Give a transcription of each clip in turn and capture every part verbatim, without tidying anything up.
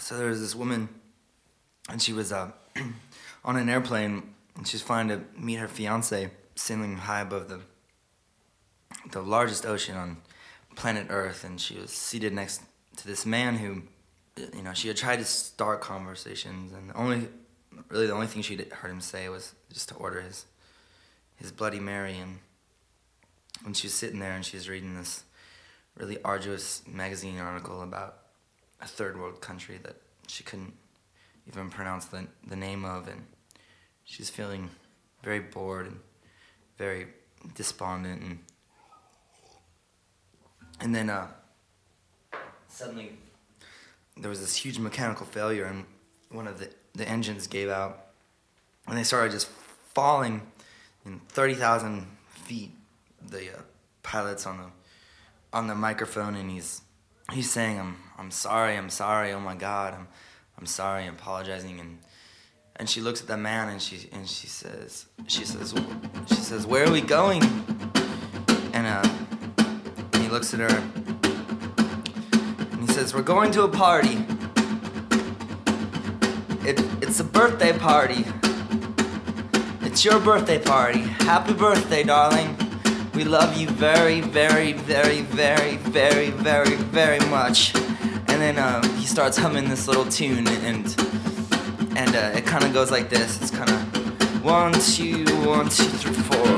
So there was this woman, and she was uh, on an airplane, and she was flying to meet her fiance, sailing high above the the largest ocean on planet Earth, and she was seated next to this man who, you know, she had tried to start conversations, and the only, really the only thing she'd heard him say was just to order his his Bloody Mary. And when she was sitting there and she was reading this really arduous magazine article about a third world country that she couldn't even pronounce the the name of, and she's feeling very bored and very despondent, and and then uh, suddenly there was this huge mechanical failure, and one of the, the engines gave out, and they started just falling in thirty thousand feet. The uh, pilot's on the on the microphone, and he's he's saying, "I'm I'm sorry, I'm sorry. Oh my God, I'm I'm sorry, I'm apologizing." And and she looks at the man, and she and she says she says she says, "Where are we going?" And uh, he looks at her, and he says, "We're going to a party. It it's a birthday party. It's your birthday party. Happy birthday, darling. We love you very, very, very, very, very, very, very much." And then uh, he starts humming this little tune, and and uh, it kind of goes like this. It's kind of one, two, one, two, three, four.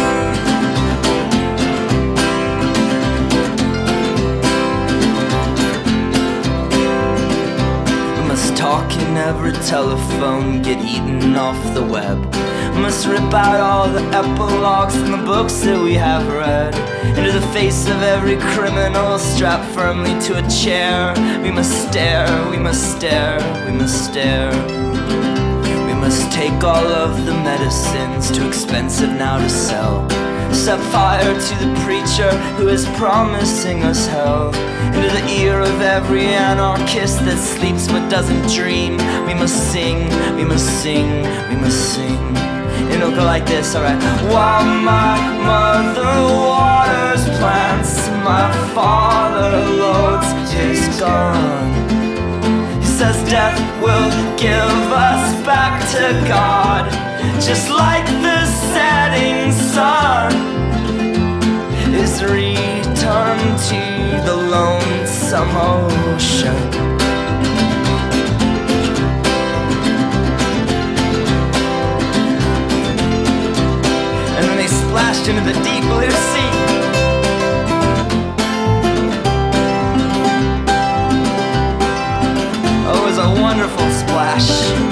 We must talk in every telephone, get eaten off the web. Must rip out all the epilogues from the books that we have read. Into the face of every criminal strapped firmly to a chair. We must stare, we must stare, we must stare. We must take all of the medicines, too expensive now to sell. Set fire to the preacher who is promising us hell. Into the ear of every anarchist that sleeps but doesn't dream. We must sing, we must sing, we must sing. And it'll go like this, alright. While my mother waters plants, my father loads his gun. He says death will give us back to God, just like the setting sun is returned to the lonesome ocean. Splashed into the deep blue sea. Oh, it was a wonderful splash.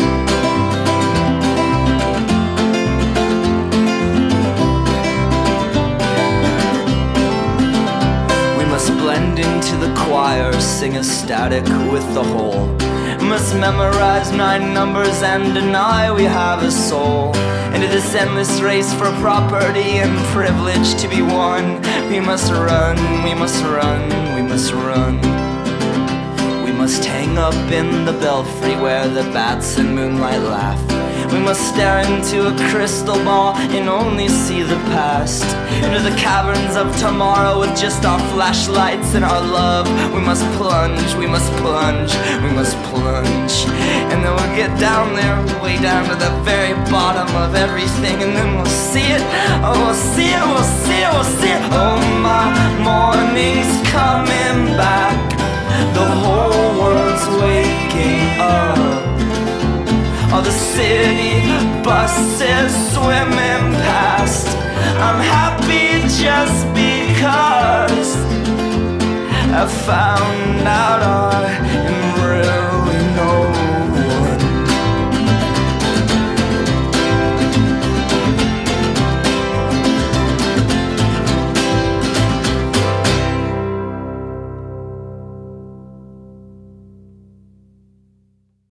We must blend into the choir, sing ecstatic with the whole. Must memorize nine numbers and deny we have a soul. Into this endless race for property and privilege to be won. We must run, we must run, we must run. We must hang up in the belfry where the bats in moonlight laugh. We must stare into a crystal ball and only see the past. Into the caverns of tomorrow with just our flashlights and our love. We must plunge, we must plunge, we must plunge. And then we'll get down there, way down to the very bottom of everything. And then we'll see it, oh we'll see it, we'll see it, we'll see it. Oh my morning's coming back. The whole world's waking up. All the city buses swimming past. I'm happy just because I found out all